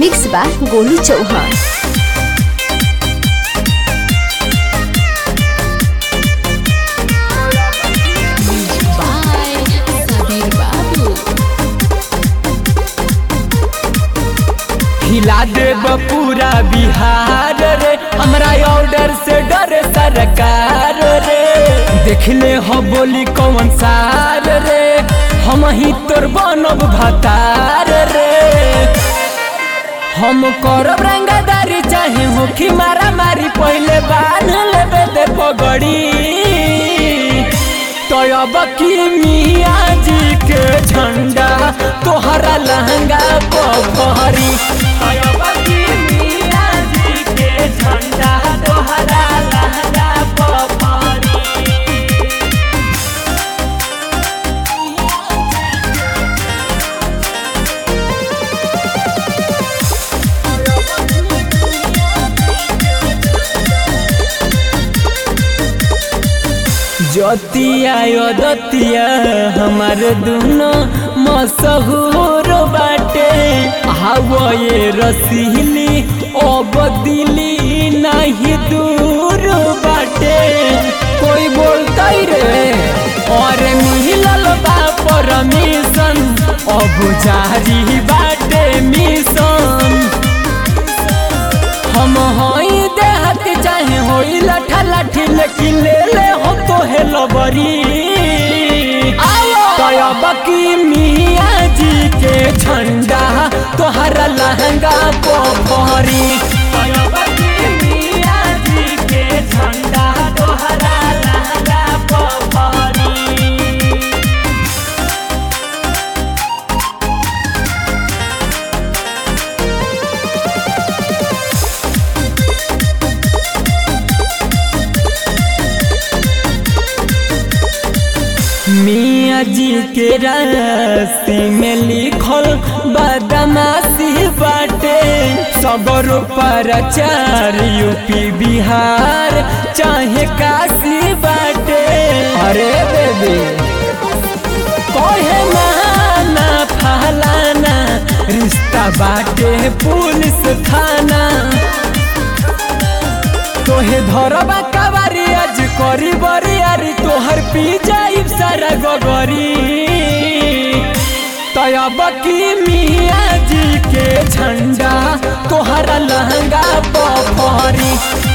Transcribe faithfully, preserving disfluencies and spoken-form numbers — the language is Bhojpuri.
मिक्स बा गोलू चौहान। हिला देब पूरा बिहार रे, हमरा ऑर्डर से डरे सरकार रे। देखले हो बोली कौन सार रे, हम ही तोर बनब भतार रे। हम करब रंगदारी चाहे होखी मारा मारी, पहले बांध लेबे दे पगड़ी। तो अब की मियाँ जी के झंडा तोहरा लहंगा पफहरी। अब की मियाँ जी के झंडा तोहरा लहंगा पफहरी। ज्योतिया दतिया हमार दोनों मशहूर बाटे। हवा ये रसीली ओ बदली नहीं दूर बाटे। कोई बोलता रे और मिलल बा परमिशन, अब जारी बाटे मिशन। हम होई देहात चाहे होई लठा लाठी, लेकिन ले ले हो तो है लबरी। अब की मियाँ जी के झंडा तोहरा लहंगा पफहरी। अब की मियाँ जी के झंडा तोहरा लहंगा पफहरी। मियाँ जी के रास्ते में लिखल बदमाशी बाटे। सबर प्रचार यूपी बिहार चाहे काशी बाटे। अरे बेबी कहे माना फलाना, रिश्ता बाटे पुलिस थाना। तोहे धरबा कबारी आज करी बरियारी, तोहर पी जाइब सारा गगरी। तब की मियाँ जी के झंडा तोहरा लहंगा पफहरी।